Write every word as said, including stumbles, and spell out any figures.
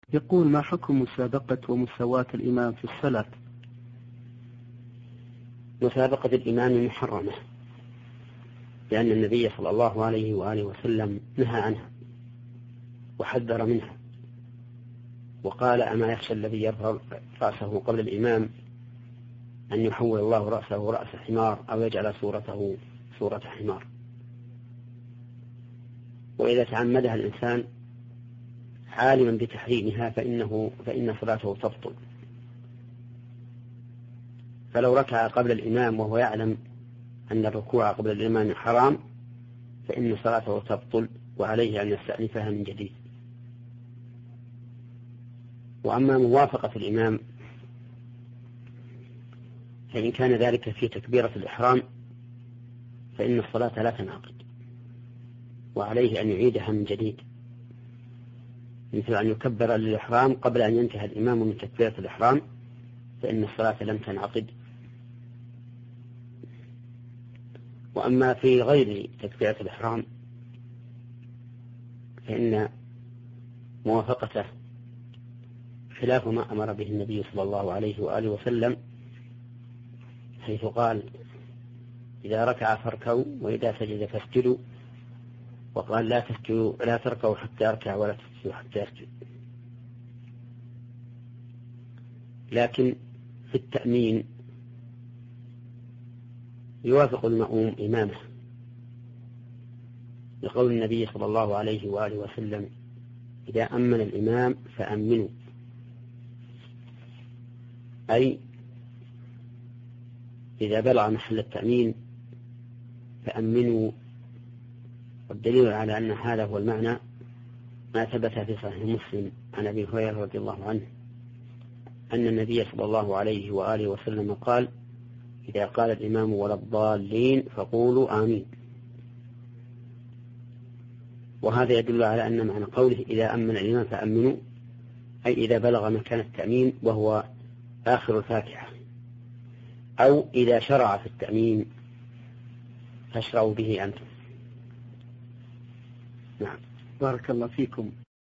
يقول: ما حكم مسابقة ومساواة الإمام في الصلاة؟ مسابقة الإمام محرمة، لأن النبي صلى الله عليه وآله وسلم نهى عنها وحذر منها، وقال: أما يخشى الذي يرفع رأسه قبل الإمام أن يحول الله رأسه رأس حمار أو يجعل صورته صورة حمار. وإذا تعمدها الإنسان عالما بتحريمها فإنه فإن صلاته تبطل. فلو ركع قبل الإمام وهو يعلم أن الركوع قبل الإمام حرام فإن صلاته تبطل، وعليه أن يستأنفها من جديد. وأما موافقة الإمام فإن كان ذلك في تكبيرة الإحرام فإن الصلاة لا تنعقد، وعليه أن يعيدها من جديد، مثل أن يكبر للإحرام قبل أن ينتهي الإمام من تكبيرة الإحرام فإن الصلاة لم تنعقد. وأما في غير تكبيرة الإحرام فإن موافقته خلاف ما أمر به النبي صلى الله عليه وآله وسلم، حيث قال: إذا ركع فاركعوا وإذا سجد فاسجدوا، وقال: لا تسجدوا لا تركعوا حتى أركع ولا تسجدوا حتى أسجد. لكن في التأمين يوافق المأموم إمامه، لقول النبي صلى الله عليه وآله وسلم: إذا أمن الإمام فأمنوا، أي إذا بلغ محل التأمين فأمنوا. والدليل على أن هذا هو المعنى ما ثبت في صحيح مسلم عن أبي هريرة رضي الله عنه أن النبي صلى الله عليه وآله وسلم قال: إذا قال الإمام ولا الضالين فقولوا آمين. وهذا يدل على أن معنى قوله إذا أمن الإمام فأمنوا أي إذا بلغ مكان التأمين وهو آخر الفاتحة، أو إذا شرع في التأمين فاشرعوا به أنتم. نعم. بارك الله فيكم.